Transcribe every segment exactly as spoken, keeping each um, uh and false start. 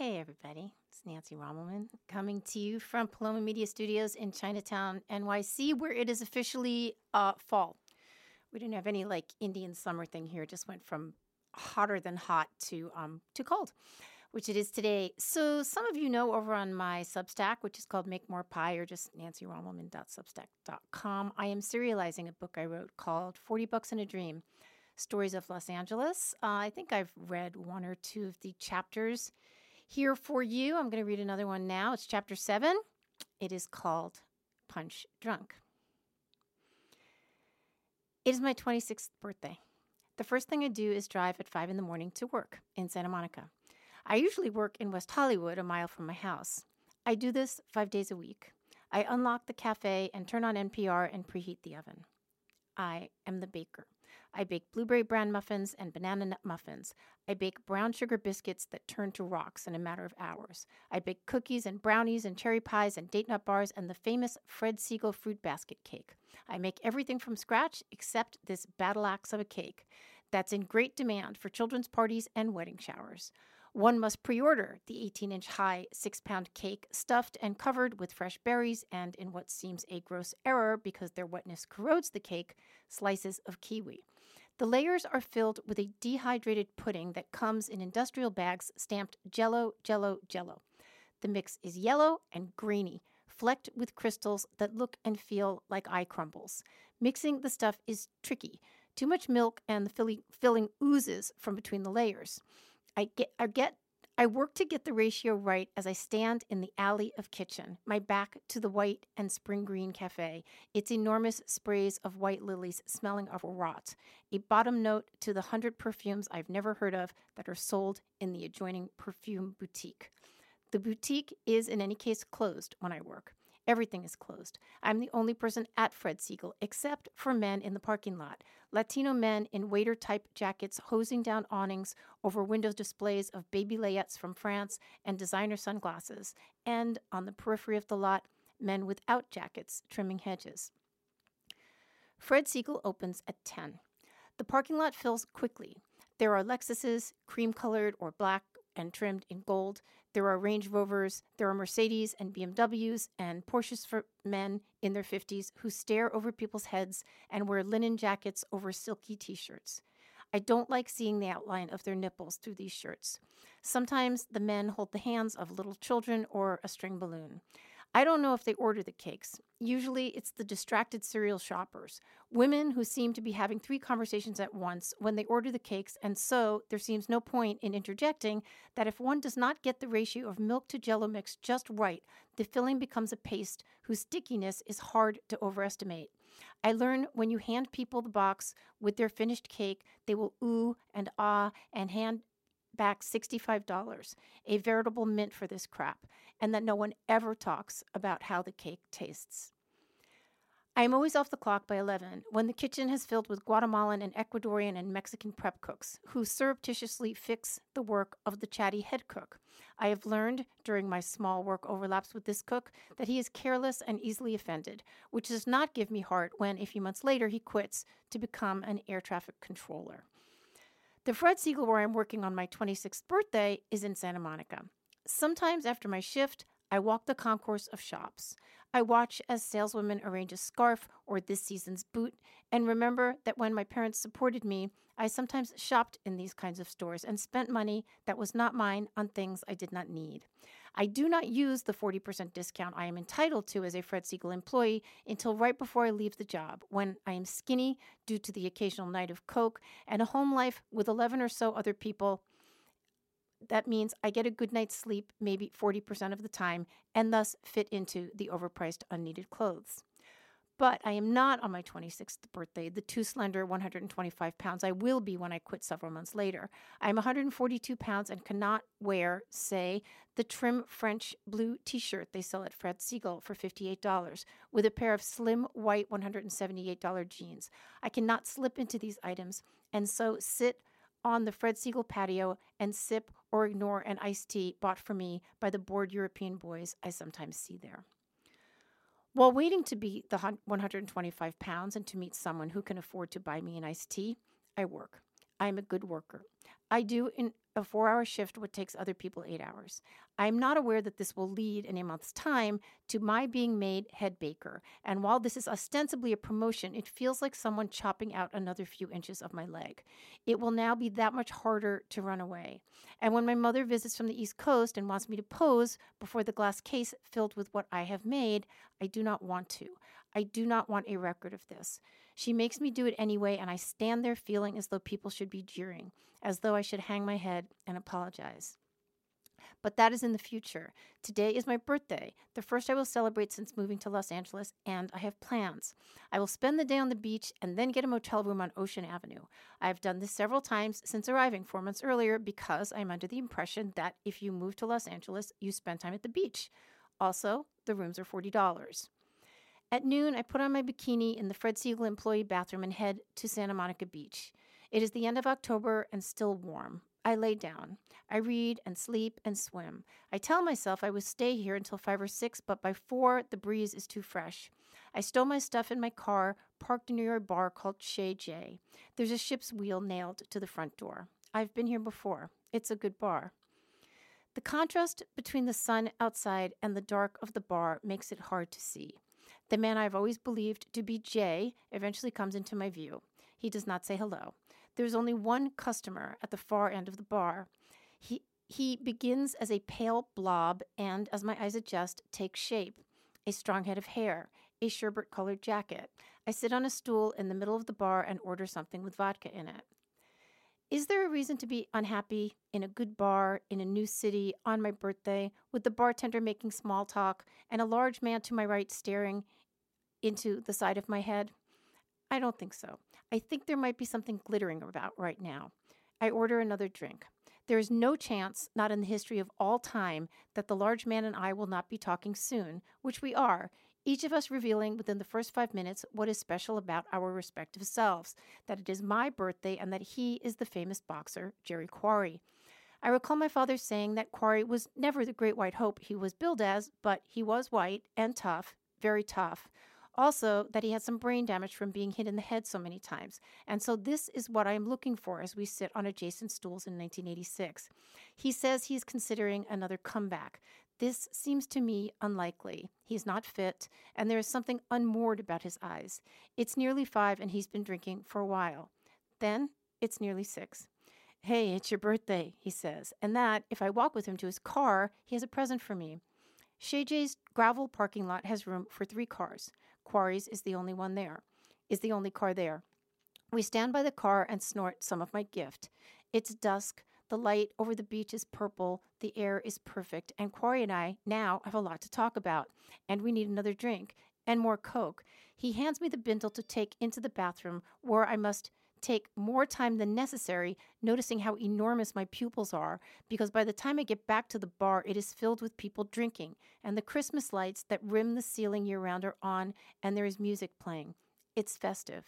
Hey, everybody. It's Nancy Rommelman coming to you from Paloma Media Studios in Chinatown, N Y C, where it is officially uh, fall. We didn't have any like Indian summer thing here. It just went from hotter than hot to um, to cold, which it is today. So some of you know over on my Substack, which is called Make More Pie, or just nancy rommelman dot substack dot com, I am serializing a book I wrote called forty Bucks and a Dream, Stories of Los Angeles. Uh, I think I've read one or two of the chapters here for you. I'm going to read another one now. It's chapter seven. It is called Punch Drunk. It is my twenty-sixth birthday. The first thing I do is drive at five in the morning to work in Santa Monica. I usually work in West Hollywood, a mile from my house. I do this five days a week. I unlock the cafe and turn on N P R and preheat the oven. I am the baker. I bake blueberry bran muffins and banana nut muffins. I bake brown sugar biscuits that turn to rocks in a matter of hours. I bake cookies and brownies and cherry pies and date nut bars and the famous Fred Siegel fruit basket cake. I make everything from scratch except this battle axe of a cake that's in great demand for children's parties and wedding showers. One must pre-order the eighteen-inch high, six-pound cake stuffed and covered with fresh berries and, in what seems a gross error because their wetness corrodes the cake, slices of kiwi. The layers are filled with a dehydrated pudding that comes in industrial bags stamped Jell-O, Jell-O, Jell-O. The mix is yellow and grainy, flecked with crystals that look and feel like eye crumbles. Mixing the stuff is tricky. Too much milk and the filling, filling oozes from between the layers. I get, I get, I work to get the ratio right as I stand in the alley of kitchen, my back to the white and spring green cafe, its enormous sprays of white lilies smelling of rot, a bottom note to the hundred perfumes I've never heard of that are sold in the adjoining perfume boutique. The boutique is, in any case, closed when I work. Everything is closed. I'm the only person at Fred Siegel, except for men in the parking lot. Latino men in waiter-type jackets hosing down awnings over window displays of baby layettes from France and designer sunglasses. And on the periphery of the lot, men without jackets trimming hedges. Fred Siegel opens at ten. The parking lot fills quickly. There are Lexuses, cream-colored or black and trimmed in gold. There are Range Rovers, there are Mercedes and B M Ws and Porsches for men in their fifties who stare over people's heads and wear linen jackets over silky t-shirts. I don't like seeing the outline of their nipples through these shirts. Sometimes the men hold the hands of little children or a string balloon. I don't know if they order the cakes. Usually it's the distracted cereal shoppers, women who seem to be having three conversations at once when they order the cakes, and so there seems no point in interjecting that if one does not get the ratio of milk to Jell-O mix just right, the filling becomes a paste whose stickiness is hard to overestimate. I learn when you hand people the box with their finished cake, they will ooh and ah and hand back sixty-five dollars, a veritable mint for this crap, and that no one ever talks about how the cake tastes. I am always off the clock by eleven, when the kitchen has filled with Guatemalan and Ecuadorian and Mexican prep cooks, who surreptitiously fix the work of the chatty head cook. I have learned, during my small work overlaps with this cook, that he is careless and easily offended, which does not give me heart when, a few months later, he quits to become an air traffic controller. The Fred Siegel where I'm working on my twenty-sixth birthday is in Santa Monica. Sometimes after my shift, I walk the concourse of shops. I watch as saleswomen arrange a scarf or this season's boot, and remember that when my parents supported me, I sometimes shopped in these kinds of stores and spent money that was not mine on things I did not need. I do not use the forty percent discount I am entitled to as a Fred Siegel employee until right before I leave the job, when I am skinny due to the occasional night of Coke and a home life with eleven or so other people. That means I get a good night's sleep maybe forty percent of the time and thus fit into the overpriced unneeded clothes. But I am not on my twenty-sixth birthday, the too slender one hundred twenty-five pounds I will be when I quit several months later. I'm one hundred forty-two pounds and cannot wear, say, the trim French blue t-shirt they sell at Fred Siegel for fifty-eight dollars with a pair of slim white one hundred seventy-eight dollars jeans. I cannot slip into these items and so sit on the Fred Siegel patio and sip or ignore an iced tea bought for me by the bored European boys I sometimes see there. While waiting to be the one hundred twenty-five pounds and to meet someone who can afford to buy me an iced tea, I work. I'm a good worker. I do in a four-hour shift what takes other people eight hours. I am not aware that this will lead in a month's time to my being made head baker. And while this is ostensibly a promotion, it feels like someone chopping out another few inches of my leg. It will now be that much harder to run away. And when my mother visits from the East Coast and wants me to pose before the glass case filled with what I have made, I do not want to. I do not want a record of this. She makes me do it anyway, and I stand there feeling as though people should be jeering, as though I should hang my head and apologize. But that is in the future. Today is my birthday, the first I will celebrate since moving to Los Angeles, and I have plans. I will spend the day on the beach and then get a motel room on Ocean Avenue. I have done this several times since arriving four months earlier because I am under the impression that if you move to Los Angeles, you spend time at the beach. Also, the rooms are forty dollars. At noon, I put on my bikini in the Fred Segal employee bathroom and head to Santa Monica Beach. It is the end of October and still warm. I lay down. I read and sleep and swim. I tell myself I will stay here until five or six, but by four, the breeze is too fresh. I stow my stuff in my car, parked near a bar called Chez J. There's a ship's wheel nailed to the front door. I've been here before. It's a good bar. The contrast between the sun outside and the dark of the bar makes it hard to see. The man I've always believed to be Jay eventually comes into my view. He does not say hello. There's only one customer at the far end of the bar. He he begins as a pale blob and, as my eyes adjust, takes shape. A strong head of hair, a sherbet-colored jacket. I sit on a stool in the middle of the bar and order something with vodka in it. Is there a reason to be unhappy in a good bar, in a new city, on my birthday, with the bartender making small talk and a large man to my right staring into the side of my head? I don't think so. I think there might be something glittering about right now. I order another drink. There is no chance, not in the history of all time, that the large man and I will not be talking soon, which we are, each of us revealing within the first five minutes what is special about our respective selves, that it is my birthday and that he is the famous boxer, Jerry Quarry. I recall my father saying that Quarry was never the great white hope he was billed as, but he was white and tough, very tough. Also, that he had some brain damage from being hit in the head so many times. And so this is what I am looking for as we sit on adjacent stools in nineteen eighty-six. He says he is considering another comeback. This seems to me unlikely. He's not fit, and there is something unmoored about his eyes. It's nearly five, and he's been drinking for a while. Then it's nearly six. Hey, it's your birthday, he says, and that, if I walk with him to his car, he has a present for me. Chez J's gravel parking lot has room for three cars. Quarry's is the only one there, is the only car there. We stand by the car and snort some of my gift. It's dusk, the light over the beach is purple, the air is perfect, and Quarry and I now have a lot to talk about, and we need another drink, and more Coke. He hands me the bindle to take into the bathroom, where I must take more time than necessary, noticing how enormous my pupils are, because by the time I get back to the bar, it is filled with people drinking, and the Christmas lights that rim the ceiling year-round are on, and there is music playing. It's festive.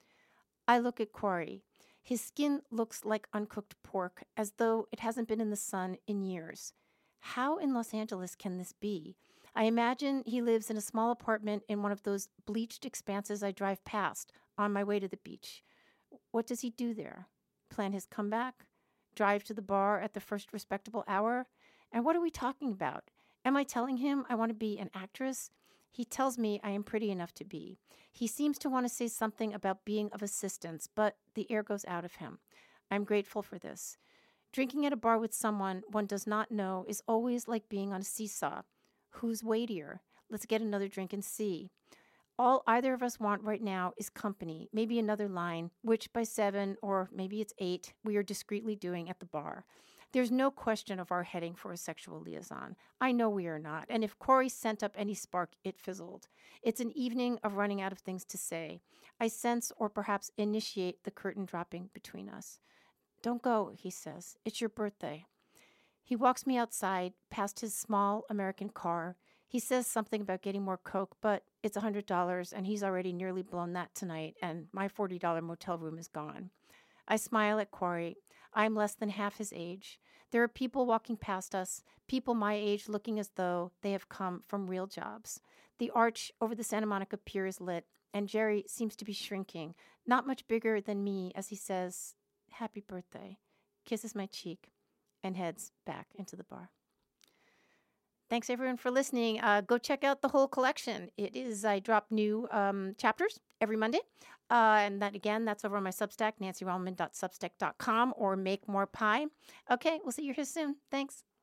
I look at Quarry. His skin looks like uncooked pork, as though it hasn't been in the sun in years. How in Los Angeles can this be? I imagine he lives in a small apartment in one of those bleached expanses I drive past on my way to the beach. What does he do there? Plan his comeback? Drive to the bar at the first respectable hour? And what are we talking about? Am I telling him I want to be an actress? He tells me I am pretty enough to be. He seems to want to say something about being of assistance, but the air goes out of him. I'm grateful for this. Drinking at a bar with someone one does not know is always like being on a seesaw. Who's weightier? Let's get another drink and see. All either of us want right now is company, maybe another line, which by seven, or maybe it's eight, we are discreetly doing at the bar. There's no question of our heading for a sexual liaison. I know we are not, and if Quarry sent up any spark, it fizzled. It's an evening of running out of things to say. I sense or perhaps initiate the curtain dropping between us. Don't go, he says. It's your birthday. He walks me outside, past his small American car. He says something about getting more Coke, but it's one hundred dollars, and he's already nearly blown that tonight, and my forty dollars motel room is gone. I smile at Quarry. I'm less than half his age. There are people walking past us, people my age looking as though they have come from real jobs. The arch over the Santa Monica Pier is lit, and Jerry seems to be shrinking, not much bigger than me as he says, "Happy birthday," kisses my cheek. and heads back into the bar. Thanks, everyone, for listening. Uh, go check out the whole collection. It is, I drop new um, chapters every Monday. Uh, and that, again, that's over on my Substack, nancy relman dot substack dot com, or Make More Pie. Okay, we'll see you here soon. Thanks.